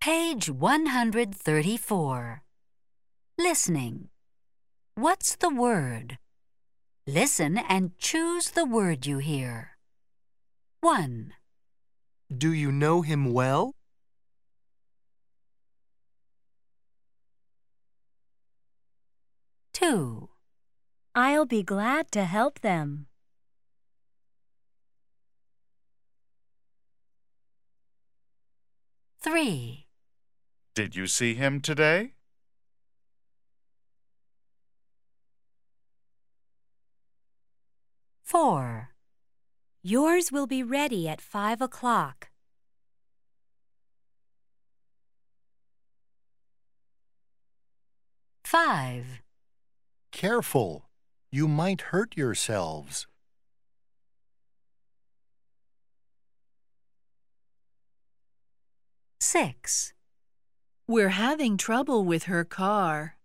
Page 134. Listening. What's the word? Listen and choose the word you hear. 1, Do you know him well? 2, I'll be glad to help them. 3, Did you see him today? 4, Yours will be ready at 5 o'clock. 5, Careful, you might hurt yourselves. 6, We're having trouble with her car.